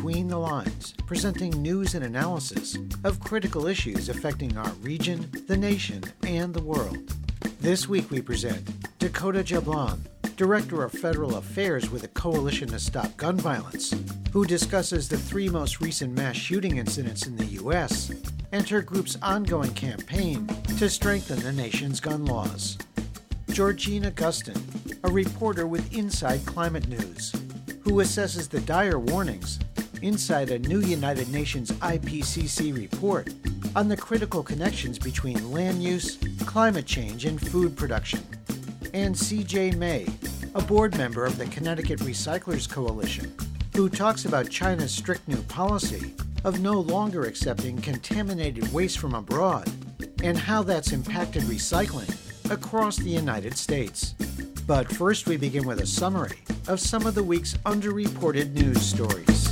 Between the Lines, presenting news and analysis of critical issues affecting our region, the nation, and the world. This week we present Dakota Jablon, Director of Federal Affairs with the Coalition to Stop Gun Violence, who discusses the 3 most recent mass shooting incidents in the U.S. and her group's ongoing campaign to strengthen the nation's gun laws. Georgina Gustin, a reporter with Inside Climate News, who assesses the dire warnings inside a new United Nations IPCC report on the critical connections between land use, climate change, and food production. And CJ May, a board member of the Connecticut Recyclers Coalition, who talks about China's strict new policy of no longer accepting contaminated waste from abroad and how that's impacted recycling across the United States. But first we begin with a summary of some of the week's underreported news stories.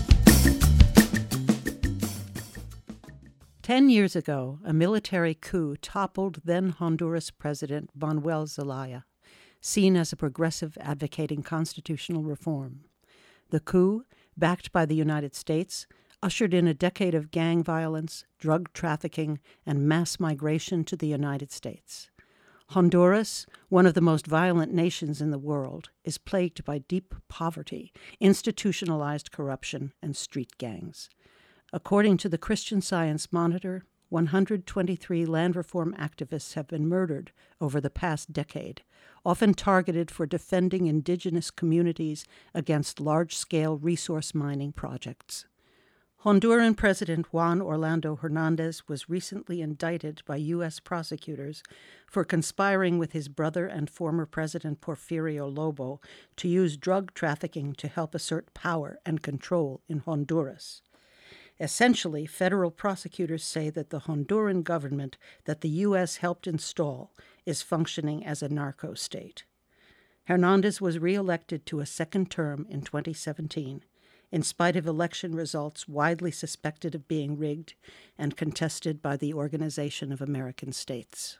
10 years ago, a military coup toppled then Honduras President Manuel Zelaya, seen as a progressive advocating constitutional reform. The coup, backed by the United States, ushered in a decade of gang violence, drug trafficking, and mass migration to the United States. Honduras, one of the most violent nations in the world, is plagued by deep poverty, institutionalized corruption, and street gangs. According to the Christian Science Monitor, 123 land reform activists have been murdered over the past decade, often targeted for defending indigenous communities against large-scale resource mining projects. Honduran President Juan Orlando Hernandez was recently indicted by U.S. prosecutors for conspiring with his brother and former President Porfirio Lobo to use drug trafficking to help assert power and control in Honduras. Essentially, federal prosecutors say that the Honduran government that the U.S. helped install is functioning as a narco state. Hernandez was reelected to a second term in 2017, in spite of election results widely suspected of being rigged and contested by the Organization of American States.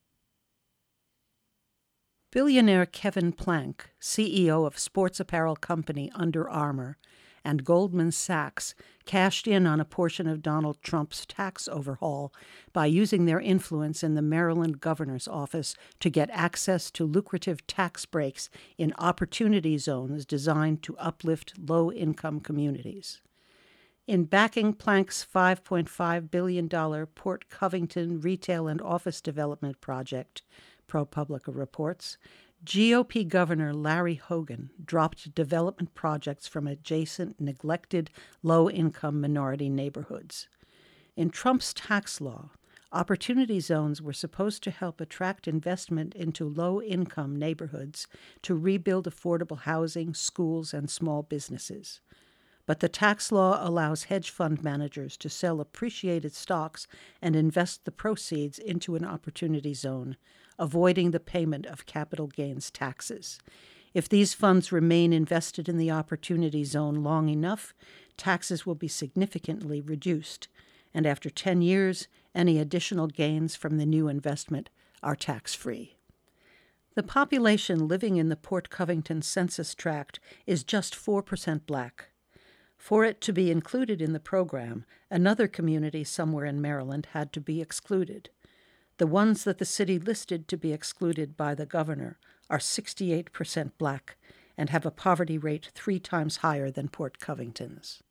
Billionaire Kevin Plank, CEO of sports apparel company Under Armour, and Goldman Sachs cashed in on a portion of Donald Trump's tax overhaul by using their influence in the Maryland governor's office to get access to lucrative tax breaks in opportunity zones designed to uplift low-income communities. In backing Plank's $5.5 billion Port Covington retail and office development project, ProPublica reports, GOP Governor Larry Hogan dropped development projects from adjacent, neglected, low-income minority neighborhoods. In Trump's tax law, opportunity zones were supposed to help attract investment into low-income neighborhoods to rebuild affordable housing, schools, and small businesses. But the tax law allows hedge fund managers to sell appreciated stocks and invest the proceeds into an opportunity zone, avoiding the payment of capital gains taxes. If these funds remain invested in the opportunity zone long enough, taxes will be significantly reduced, and after 10 years, any additional gains from the new investment are tax-free. The population living in the Port Covington census tract is just 4% black. For it to be included in the program, another community somewhere in Maryland had to be excluded. The ones that the city listed to be excluded by the governor are 68% black and have a poverty rate 3 times higher than Port Covington's.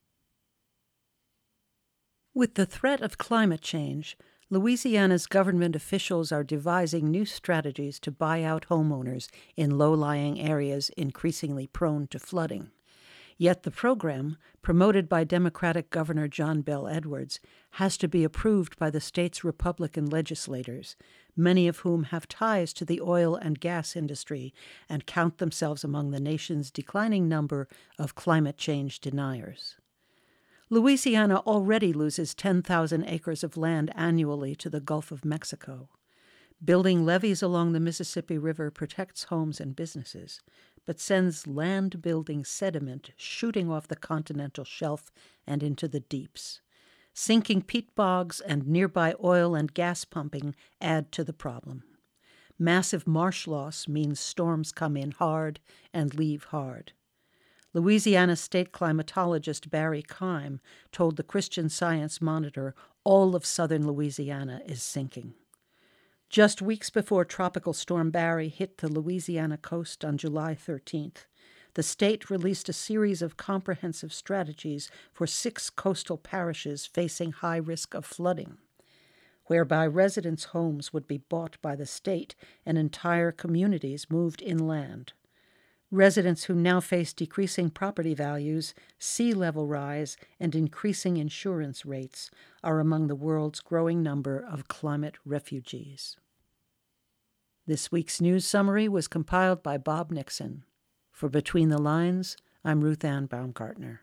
With the threat of climate change, Louisiana's government officials are devising new strategies to buy out homeowners in low-lying areas increasingly prone to flooding. Yet the program, promoted by Democratic Governor John Bel Edwards, has to be approved by the state's Republican legislators, many of whom have ties to the oil and gas industry and count themselves among the nation's declining number of climate change deniers. Louisiana already loses 10,000 acres of land annually to the Gulf of Mexico. Building levees along the Mississippi River protects homes and businesses, but sends land-building sediment shooting off the continental shelf and into the deeps. Sinking peat bogs and nearby oil and gas pumping add to the problem. Massive marsh loss means storms come in hard and leave hard. Louisiana state climatologist Barry Keim told the Christian Science Monitor all of southern Louisiana is sinking. Just weeks before Tropical Storm Barry hit the Louisiana coast on July 13th, the state released a series of comprehensive strategies for 6 coastal parishes facing high risk of flooding, whereby residents' homes would be bought by the state and entire communities moved inland. Residents who now face decreasing property values, sea level rise, and increasing insurance rates are among the world's growing number of climate refugees. This week's news summary was compiled by Bob Nixon. For Between the Lines, I'm Ruth Ann Baumgartner.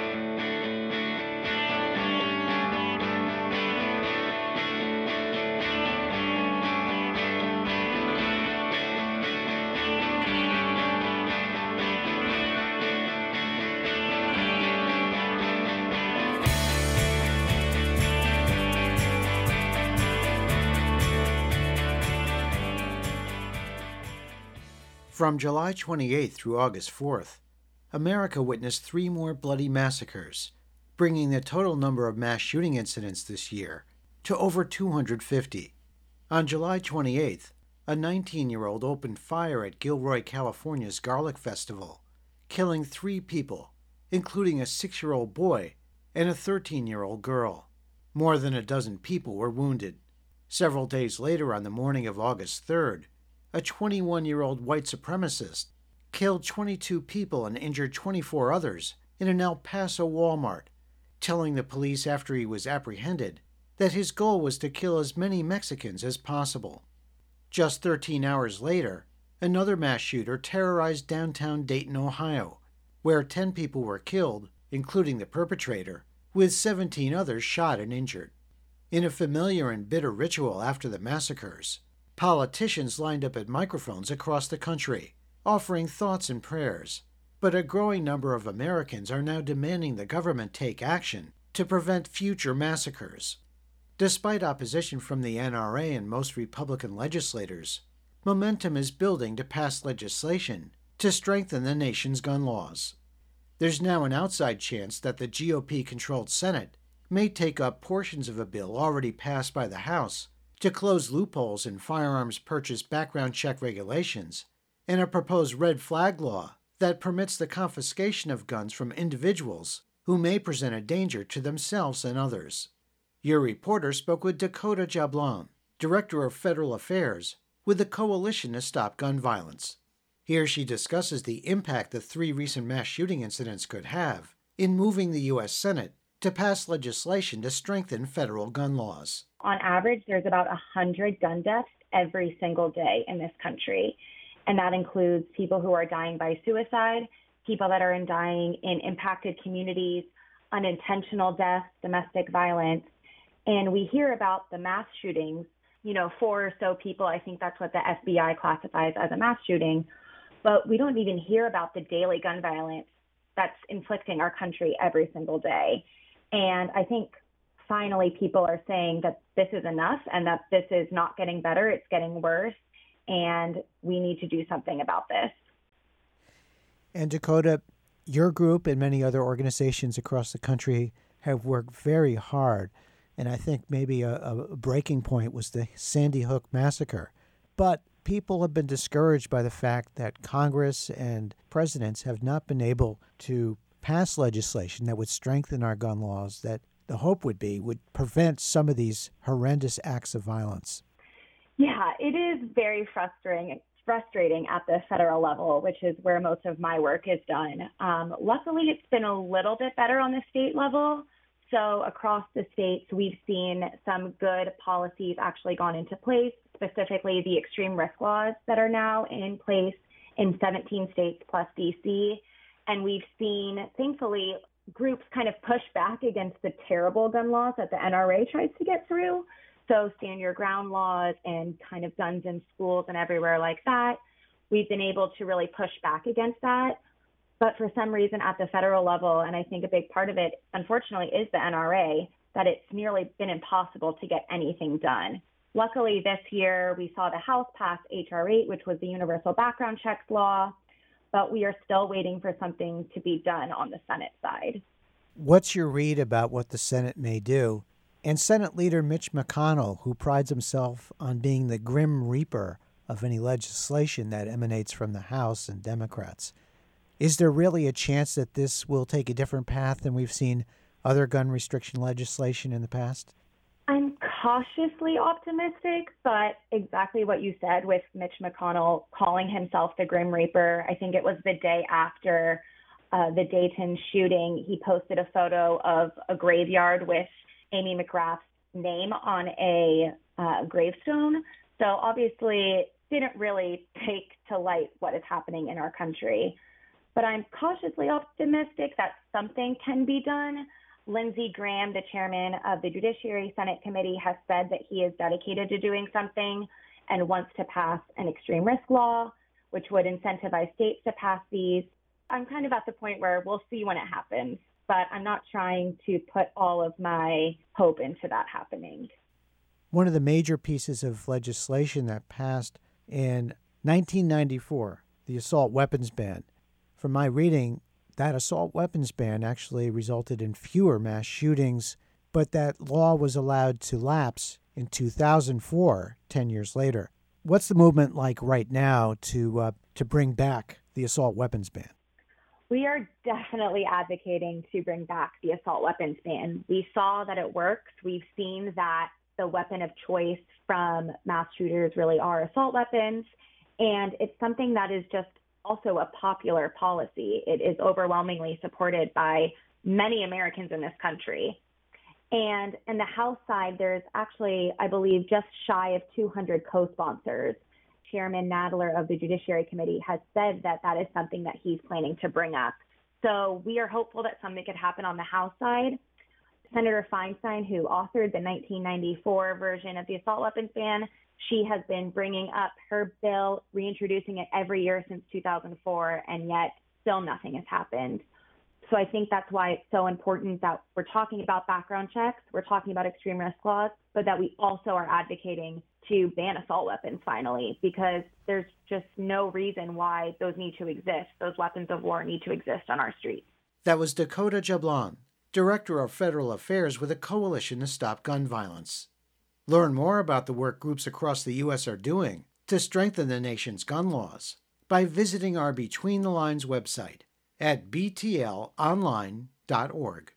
From July 28th through August 4th, America witnessed 3 more bloody massacres, bringing the total number of mass shooting incidents this year to over 250. On July 28th, a 19-year-old opened fire at Gilroy, California's Garlic Festival, killing 3 people, including a 6-year-old boy and a 13-year-old girl. More than a dozen people were wounded. Several days later, on the morning of August 3rd, a 21-year-old white supremacist killed 22 people and injured 24 others in an El Paso Walmart, telling the police after he was apprehended that his goal was to kill as many Mexicans as possible. Just 13 hours later, another mass shooter terrorized downtown Dayton, Ohio, where 10 people were killed, including the perpetrator, with 17 others shot and injured. In a familiar and bitter ritual after the massacres, politicians lined up at microphones across the country, offering thoughts and prayers. But a growing number of Americans are now demanding the government take action to prevent future massacres. Despite opposition from the NRA and most Republican legislators, momentum is building to pass legislation to strengthen the nation's gun laws. There's now an outside chance that the GOP-controlled Senate may take up portions of a bill already passed by the House to close loopholes in firearms purchase background check regulations, and a proposed red flag law that permits the confiscation of guns from individuals who may present a danger to themselves and others. Your reporter spoke with Dakota Jablon, Director of Federal Affairs with the Coalition to Stop Gun Violence. Here she discusses the impact the 3 recent mass shooting incidents could have in moving the U.S. Senate to pass legislation to strengthen federal gun laws. On average, there's about 100 gun deaths every single day in this country. And that includes people who are dying by suicide, people that are dying in impacted communities, unintentional deaths, domestic violence. And we hear about the mass shootings, 4 or so people. I think that's what the FBI classifies as a mass shooting. But we don't even hear about the daily gun violence that's inflicting our country every single day. And I think finally people are saying that this is enough and that this is not getting better, it's getting worse, and we need to do something about this. And Dakota, your group and many other organizations across the country have worked very hard, and I think maybe a breaking point was the Sandy Hook massacre. But people have been discouraged by the fact that Congress and presidents have not been able to pass legislation that would strengthen our gun laws, that the hope would prevent some of these horrendous acts of violence. Yeah, it is very frustrating at the federal level, which is where most of my work is done. Luckily, it's been a little bit better on the state level. So across the states, we've seen some good policies actually gone into place, specifically the extreme risk laws that are now in place in 17 states plus DC. And we've seen, thankfully, groups kind of push back against the terrible gun laws that the NRA tries to get through. So stand your ground laws and kind of guns in schools and everywhere like that. We've been able to really push back against that. But for some reason at the federal level, and I think a big part of it, unfortunately, is the NRA, that it's nearly been impossible to get anything done. Luckily, this year, we saw the House pass H.R. 8, which was the universal background checks law. but we are still waiting for something to be done on the Senate side. What's your read about what the Senate may do? And Senate Leader Mitch McConnell, who prides himself on being the grim reaper of any legislation that emanates from the House and Democrats, is there really a chance that this will take a different path than we've seen other gun restriction legislation in the past? I'm cautiously optimistic, but exactly what you said with Mitch McConnell calling himself the Grim Reaper. I think it was the day after the Dayton shooting. He posted a photo of a graveyard with Amy McGrath's name on a gravestone. So obviously didn't really take to light what is happening in our country. But I'm cautiously optimistic that something can be done. Lindsey Graham, the chairman of the Judiciary Senate Committee, has said that he is dedicated to doing something and wants to pass an extreme risk law, which would incentivize states to pass these. I'm kind of at the point where we'll see when it happens, but I'm not trying to put all of my hope into that happening. One of the major pieces of legislation that passed in 1994, the assault weapons ban. From my reading, that assault weapons ban actually resulted in fewer mass shootings, but that law was allowed to lapse in 2004, 10 years later. What's the movement like right now to bring back the assault weapons ban? We are definitely advocating to bring back the assault weapons ban. We saw that it works. We've seen that the weapon of choice from mass shooters really are assault weapons, and it's something that is just also a popular policy. It is overwhelmingly supported by many Americans in this country. And in the House side, there's actually, I believe, just shy of 200 co-sponsors. Chairman Nadler of the Judiciary Committee has said that that is something that he's planning to bring up. So we are hopeful that something could happen on the House side. Senator Feinstein, who authored the 1994 version of the assault weapons ban, she has been bringing up her bill, reintroducing it every year since 2004, and yet still nothing has happened. So I think that's why it's so important that we're talking about background checks, we're talking about extreme risk laws, but that we also are advocating to ban assault weapons finally, because there's just no reason why those need to exist. Those weapons of war need to exist on our streets. That was Dakota Jablon, Director of Federal Affairs with a Coalition to Stop Gun Violence. Learn more about the work groups across the U.S. are doing to strengthen the nation's gun laws by visiting our Between the Lines website at btlonline.org.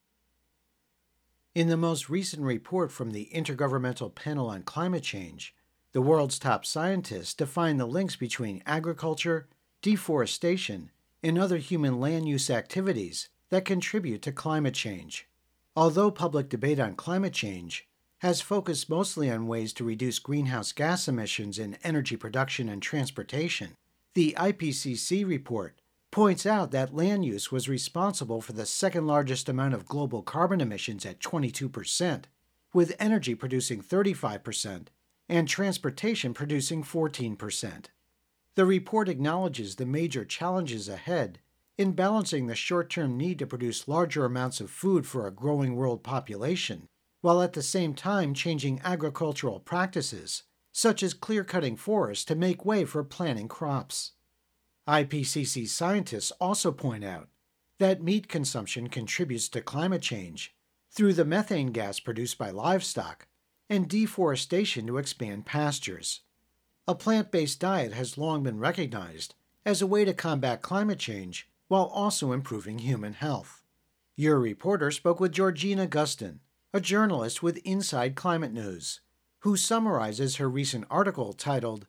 In the most recent report from the Intergovernmental Panel on Climate Change, the world's top scientists define the links between agriculture, deforestation, and other human land use activities that contribute to climate change. Although public debate on climate change has focused mostly on ways to reduce greenhouse gas emissions in energy production and transportation, the IPCC report points out that land use was responsible for the second largest amount of global carbon emissions at 22%, with energy producing 35% and transportation producing 14%. The report acknowledges the major challenges ahead in balancing the short-term need to produce larger amounts of food for a growing world population, while at the same time changing agricultural practices, such as clear-cutting forests to make way for planting crops. IPCC scientists also point out that meat consumption contributes to climate change through the methane gas produced by livestock and deforestation to expand pastures. A plant-based diet has long been recognized as a way to combat climate change while also improving human health. Your reporter spoke with Georgina Gustin, a journalist with Inside Climate News, who summarizes her recent article titled,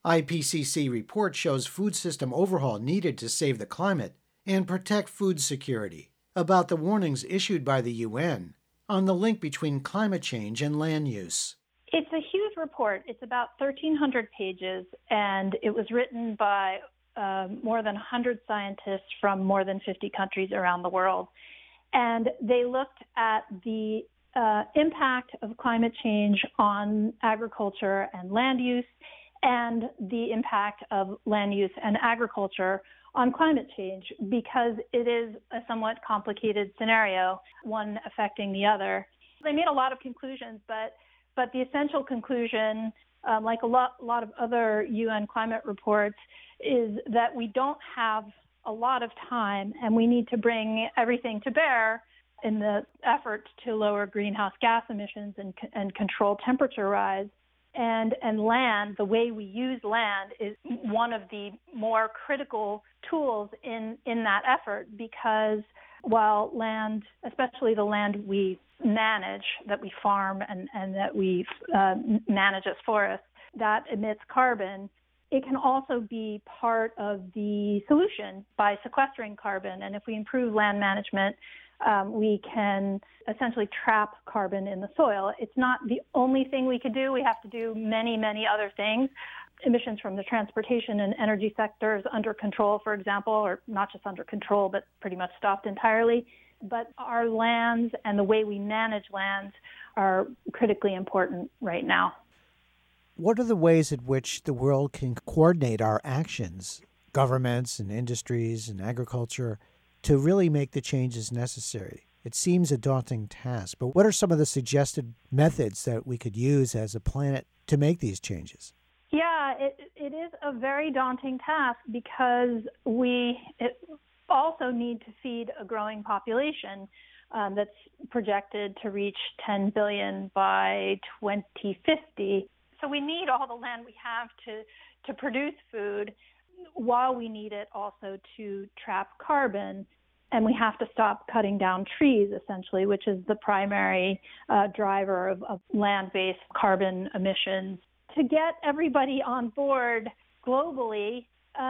IPCC Report Shows Food System Overhaul Needed to Save the Climate and Protect Food Security, about the warnings issued by the UN on the link between climate change and land use. It's a huge report. It's about 1,300 pages, and it was written by more than 100 scientists from more than 50 countries around the world. And they looked at the impact of climate change on agriculture and land use, and the impact of land use and agriculture on climate change, because it is a somewhat complicated scenario, one affecting the other. They made a lot of conclusions, but the essential conclusion like a lot of other UN climate reports, is that we don't have a lot of time, and we need to bring everything to bear in the effort to lower greenhouse gas emissions and control temperature rise. And land, the way we use land, is one of the more critical tools in that effort, because while land, especially the land we manage, that we farm and that we manage as forests, that emits carbon, it can also be part of the solution by sequestering carbon. And if we improve land management, we can essentially trap carbon in the soil. It's not the only thing we could do. We have to do many, many other things. Emissions from the transportation and energy sectors under control, for example, or not just under control, but pretty much stopped entirely. But our lands and the way we manage lands are critically important right now. What are the ways in which the world can coordinate our actions, governments and industries and agriculture, to really make the changes necessary? It seems a daunting task, but what are some of the suggested methods that we could use as a planet to make these changes? Yeah, it is a very daunting task, because we also need to feed a growing population that's projected to reach 10 billion by 2050. So we need all the land we have to produce food, while we need it also to trap carbon. And we have to stop cutting down trees, essentially, which is the primary driver of land-based carbon emissions. To get everybody on board globally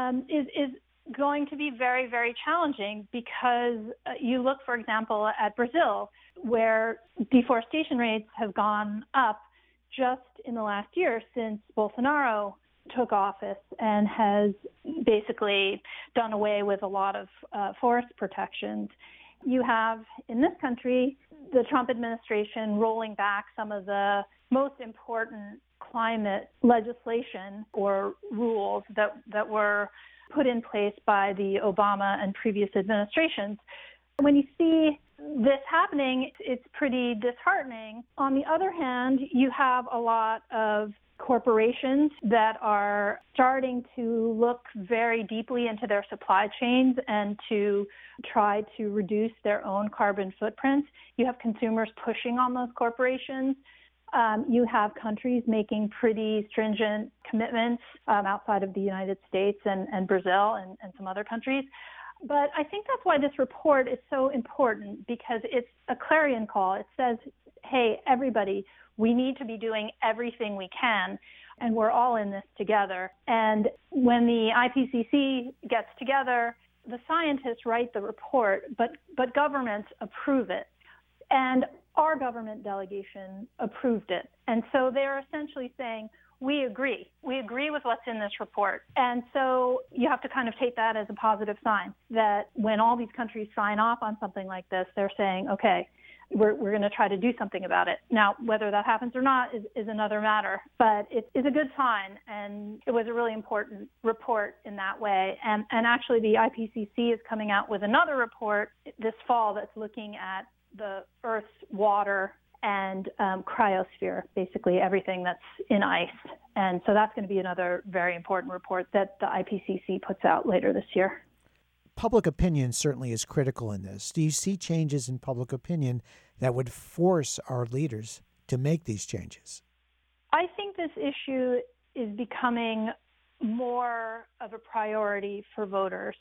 is going to be very, very challenging, because you look, for example, at Brazil, where deforestation rates have gone up just in the last year since Bolsonaro took office, and has basically done away with a lot of forest protections. You have, in this country, the Trump administration rolling back some of the most important climate legislation or rules that were put in place by the Obama and previous administrations. When you see this happening, it's pretty disheartening. On the other hand, you have a lot of corporations that are starting to look very deeply into their supply chains and to try to reduce their own carbon footprints. You have consumers pushing on those corporations. You have countries making pretty stringent commitments outside of the United States and Brazil and some other countries. But I think that's why this report is so important, because it's a clarion call. It says, hey, everybody, we need to be doing everything we can, and we're all in this together. And when the IPCC gets together, the scientists write the report, but governments approve it. And our government delegation approved it. And so they're essentially saying, we agree. We agree with what's in this report. And so you have to kind of take that as a positive sign, that when all these countries sign off on something like this, they're saying, okay, we're going to try to do something about it. Now, whether that happens or not is another matter, but it is a good sign, and it was a really important report in that way. And actually, the IPCC is coming out with another report this fall that's looking at the Earth's water and cryosphere, basically everything that's in ice. And so that's going to be another very important report that the IPCC puts out later this year. Public opinion certainly is critical in this. Do you see changes in public opinion that would force our leaders to make these changes? I think this issue is becoming more of a priority for voters.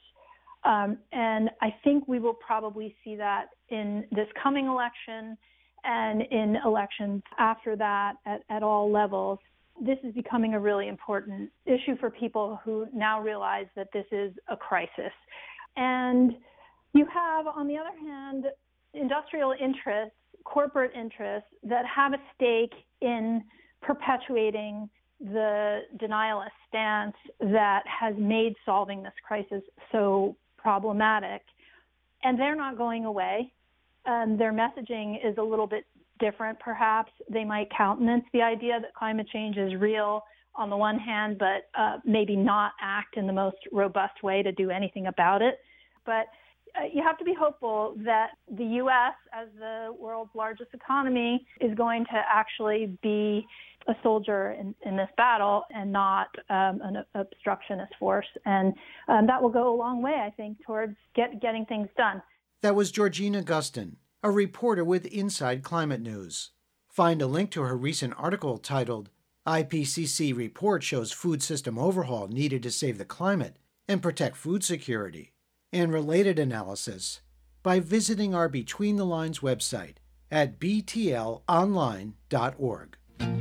And I think we will probably see that in this coming election and in elections after that at all levels. This is becoming a really important issue for people who now realize that this is a crisis. And you have, on the other hand, industrial interests, corporate interests that have a stake in perpetuating the denialist stance that has made solving this crisis so problematic. And they're not going away. Their messaging is a little bit different, perhaps. They might countenance the idea that climate change is real on the one hand, but maybe not act in the most robust way to do anything about it. But you have to be hopeful that the U.S., as the world's largest economy, is going to actually be a soldier in this battle and not an obstructionist force. And that will go a long way, I think, towards getting things done. That was Georgina Gustin, a reporter with Inside Climate News. Find a link to her recent article titled IPCC Report Shows Food System Overhaul Needed to Save the Climate and Protect Food Security, and related analysis by visiting our Between the Lines website at btlonline.org.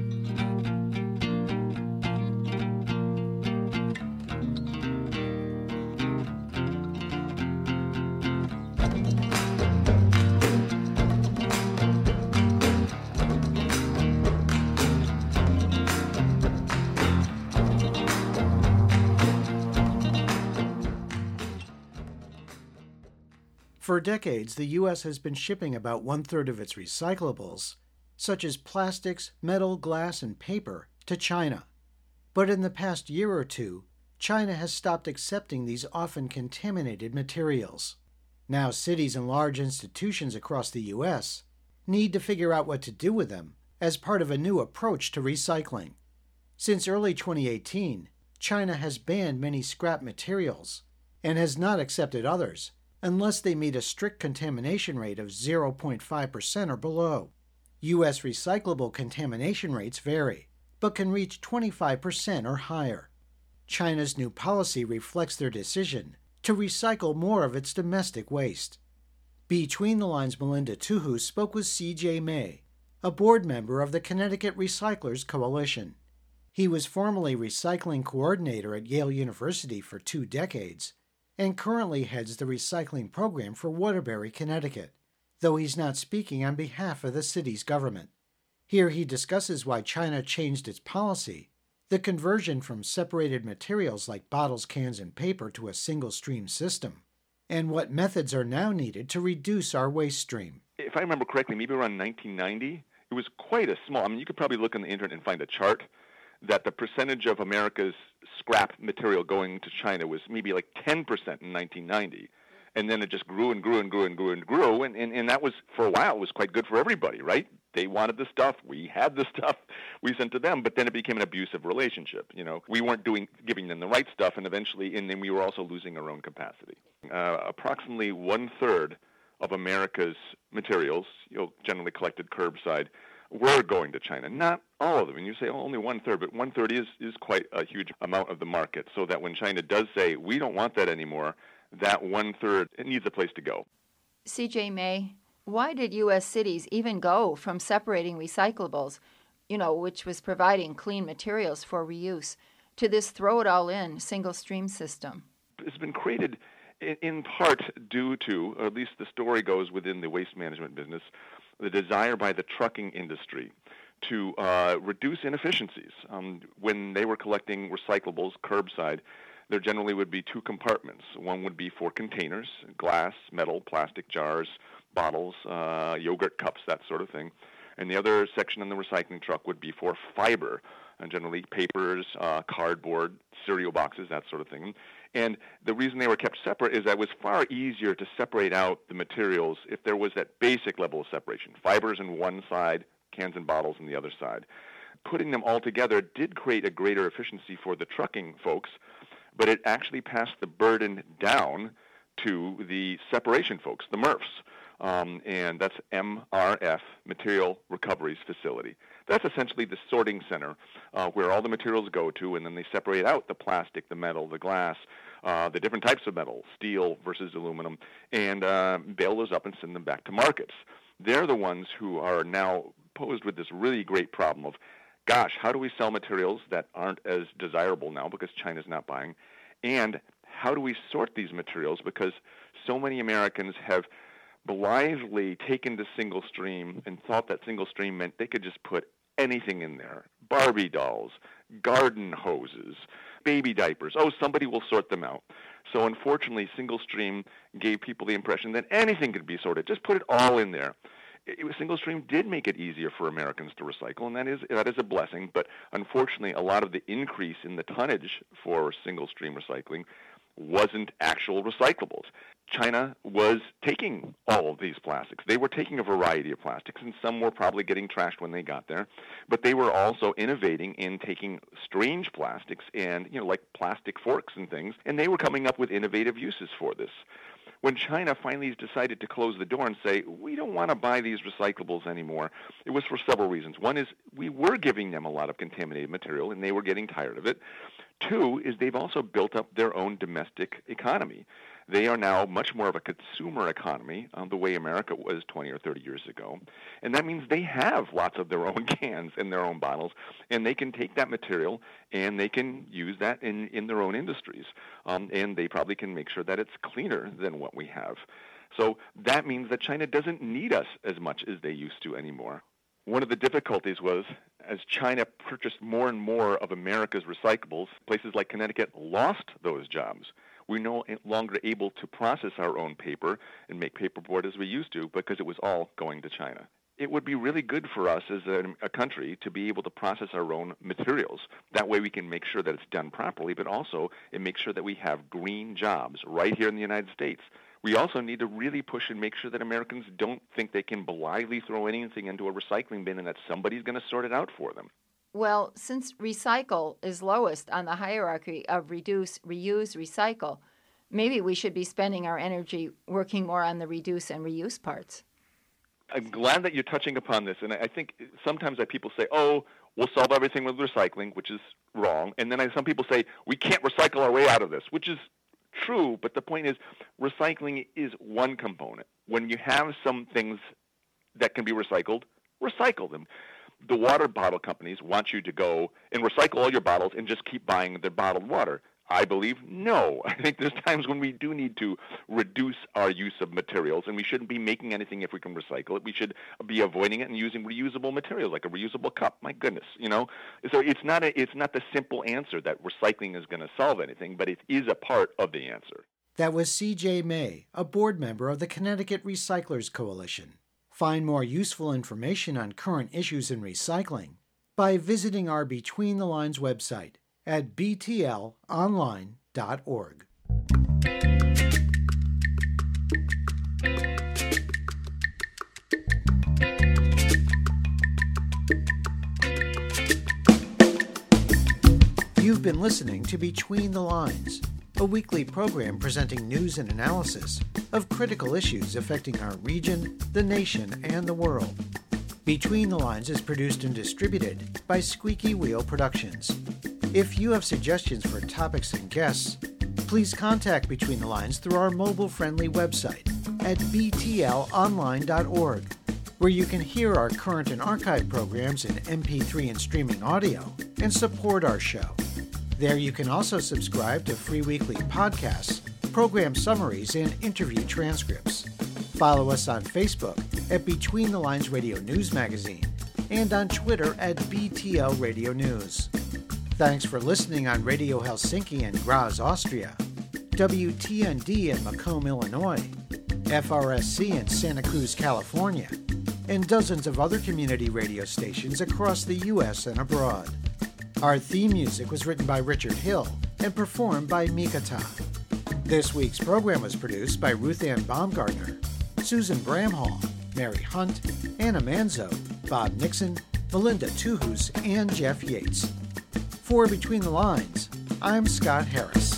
For decades, the U.S. has been shipping about 1/3 of its recyclables, such as plastics, metal, glass, and paper, to China. But in the past year or two, China has stopped accepting these often contaminated materials. Now cities and large institutions across the U.S. need to figure out what to do with them as part of a new approach to recycling. Since early 2018, China has banned many scrap materials and has not accepted others unless they meet a strict contamination rate of 0.5% or below. U.S. recyclable contamination rates vary, but can reach 25% or higher. China's new policy reflects their decision to recycle more of its domestic waste. Between the Lines' Melinda Tuhus spoke with C.J. May, a board member of the Connecticut Recyclers Coalition. He was formerly recycling coordinator at Yale University for 2 decades and currently heads the recycling program for Waterbury, Connecticut, though he's not speaking on behalf of the city's government. Here he discusses why China changed its policy, the conversion from separated materials like bottles, cans, and paper to a single-stream system, and what methods are now needed to reduce our waste stream. If I remember correctly, maybe around 1990, it was quite a small, you could probably look on the internet and find a chart that the percentage of America's scrap material going to China was maybe like 10% in 1990. And then it just grew and grew and grew and grew and grew. And that was, for a while, it was quite good for everybody, right? They wanted the stuff. We had the stuff. We sent to them. But then it became an abusive relationship. We weren't giving them the right stuff. And eventually, and then we were also losing our own capacity. Approximately 1/3 of America's materials, generally collected curbside, were going to China. Not all of them. And you say, only 1/3, but 1/3 is quite a huge amount of the market. So that when China does say, we don't want that anymore, that 1/3, it needs a place to go. C.J. May, why did U.S. cities even go from separating recyclables, which was providing clean materials for reuse, to this throw-it-all-in single-stream system? It's been created in part due to, or at least the story goes within the waste management business, the desire by the trucking industry to reduce inefficiencies. When they were collecting recyclables curbside, there generally would be 2 compartments. One would be for containers, glass, metal, plastic jars, bottles, yogurt cups, that sort of thing. And the other section on the recycling truck would be for fiber, and generally papers, cardboard, cereal boxes, that sort of thing. And the reason they were kept separate is that it was far easier to separate out the materials if there was that basic level of separation. Fibers on one side, cans and bottles on the other side. Putting them all together did create a greater efficiency for the trucking folks, but it actually passed the burden down to the separation folks, the MRFs. And that's MRF, Material Recoveries Facility. That's essentially the sorting center where all the materials go to, and then they separate out the plastic, the metal, the glass, the different types of metal, steel versus aluminum, and bail those up and send them back to markets. They're the ones who are now posed with this really great problem of, gosh, how do we sell materials that aren't as desirable now because China's not buying, and how do we sort these materials because so many Americans have blithely taken to single stream and thought that single stream meant they could just put anything in there. Barbie dolls, garden hoses, baby diapers. Oh, somebody will sort them out. So unfortunately, single stream gave people the impression that anything could be sorted. Just put it all in there. Single stream did make it easier for Americans to recycle, and that is a blessing. But unfortunately, a lot of the increase in the tonnage for single stream recycling wasn't actual recyclables. China was taking all of these plastics. They were taking a variety of plastics, and some were probably getting trashed when they got there. But they were also innovating in taking strange plastics and, like plastic forks and things, and they were coming up with innovative uses for this. When China finally decided to close the door and say, we don't want to buy these recyclables anymore, it was for several reasons. One is we were giving them a lot of contaminated material, and they were getting tired of it. Two is they've also built up their own domestic economy. They are now much more of a consumer economy, the way America was 20 or 30 years ago. And that means they have lots of their own cans and their own bottles, and they can take that material and they can use that in their own industries. And they probably can make sure that it's cleaner than what we have. So that means that China doesn't need us as much as they used to anymore. One of the difficulties was, as China purchased more and more of America's recyclables, places like Connecticut lost those jobs. We're no longer able to process our own paper and make paperboard as we used to because it was all going to China. It would be really good for us as a country to be able to process our own materials. That way we can make sure that it's done properly, but also it makes sure that we have green jobs right here in the United States. We also need to really push and make sure that Americans don't think they can blithely throw anything into a recycling bin and that somebody's going to sort it out for them. Well, since recycle is lowest on the hierarchy of reduce, reuse, recycle, maybe we should be spending our energy working more on the reduce and reuse parts. I'm glad that you're touching upon this. And I think sometimes people say, oh, we'll solve everything with recycling, which is wrong. And then some people say, we can't recycle our way out of this, which is true. But the point is, recycling is one component. When you have some things that can be recycled, recycle them. The water bottle companies want you to go and recycle all your bottles and just keep buying the bottled water. I believe no. I think there's times when we do need to reduce our use of materials, and we shouldn't be making anything if we can recycle it. We should be avoiding it and using reusable materials, like a reusable cup. My goodness, So it's not the simple answer that recycling is going to solve anything, but it is a part of the answer. That was C.J. May, a board member of the Connecticut Recyclers Coalition. Find more useful information on current issues in recycling by visiting our Between the Lines website at btlonline.org. You've been listening to Between the Lines, a weekly program presenting news and analysis of critical issues affecting our region, the nation, and the world. Between the Lines is produced and distributed by Squeaky Wheel Productions. If you have suggestions for topics and guests, please contact Between the Lines through our mobile-friendly website at btlonline.org, where you can hear our current and archive programs in MP3 and streaming audio and support our show. There you can also subscribe to free weekly podcasts, program summaries, and interview transcripts. Follow us on Facebook at Between the Lines Radio News Magazine and on Twitter at BTL Radio News. Thanks for listening on Radio Helsinki in Graz, Austria, WTND in Macomb, Illinois, FRSC in Santa Cruz, California, and dozens of other community radio stations across the U.S. and abroad. Our theme music was written by Richard Hill and performed by Mikata. This week's program was produced by Ruth Ann Baumgartner, Susan Bramhall, Mary Hunt, Anna Manzo, Bob Nixon, Melinda Tuhus, and Jeff Yates. For Between the Lines, I'm Scott Harris.